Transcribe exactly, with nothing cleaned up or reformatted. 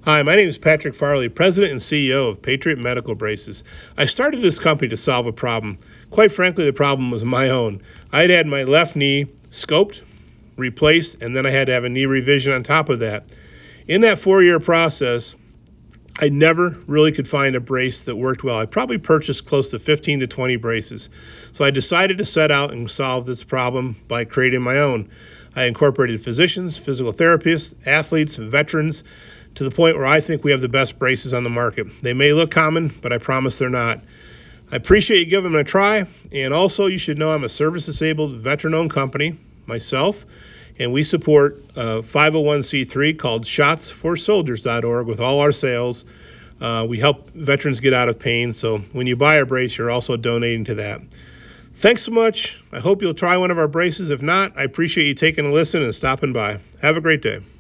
Hi, my name is Patrick Farley, President and C E O of Patriot Medical Braces. I started this company to solve a problem. Quite frankly, the problem was my own. I'd had my left knee scoped, replaced, and then I had to have a knee revision on top of that. In that four-year process, I never really could find a brace that worked well. I probably purchased close to fifteen to twenty braces. So I decided to set out and solve this problem by creating my own. I incorporated physicians, physical therapists, athletes, veterans, to the point where I think we have the best braces on the market. They may look common, but I promise they're not. I appreciate you giving them a try, and also you should know I'm a service-disabled, veteran-owned company myself, and we support a five oh one c three called shots for soldiers dot org with all our sales. Uh, we help veterans get out of pain, so when you buy a brace, you're also donating to that. Thanks so much. I hope you'll try one of our braces. If not, I appreciate you taking a listen and stopping by. Have a great day.